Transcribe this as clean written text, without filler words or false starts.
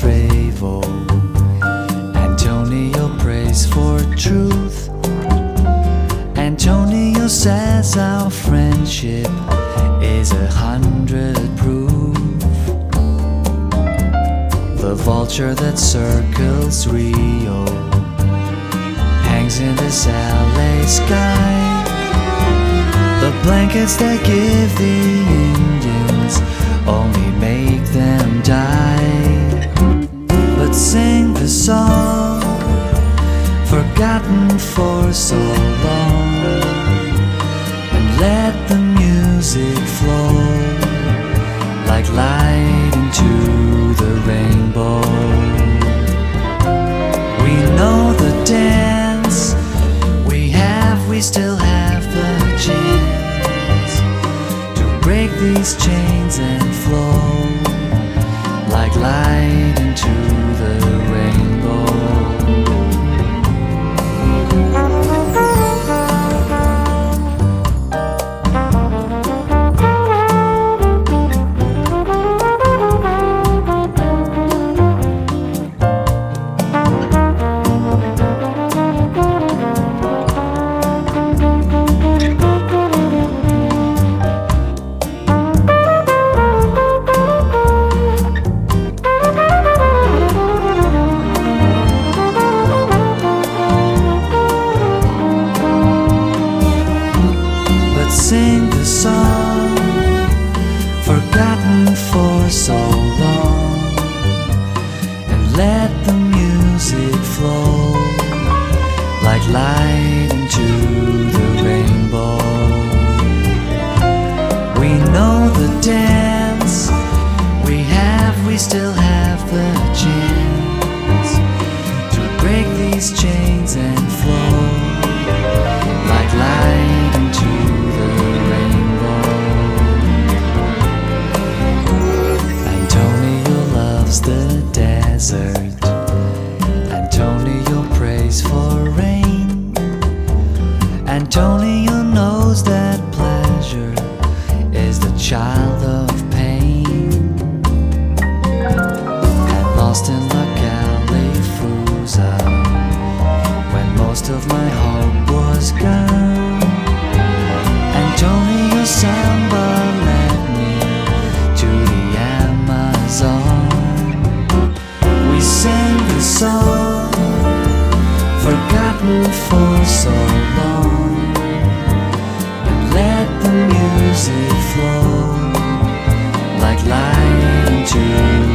Trevo. Antonio prays for truth. Antonio says our friendship is 100 proof. The vulture that circles Rio hangs in this LA sky. The blankets that give the Indians only make them die. But sing the song forgotten for so long, and let the music flow like light into the rainbow. We know the dance, we still have the chance to break these chains and flow like light into the rainbow. Sing the song forgotten for so long, and let the music flow like light into the rainbow. We know the dance, we still have the chance to break these chains and flow like light into the rainbow. Antonio loves the desert. Antonio prays for rain. Antonio knows that pleasure is the child of pain. And lost in La Califusa, when most of my hope was gone, Antonio Samba led me to the Amazon. We sang the song forgotten for so long, and let the music flow like light into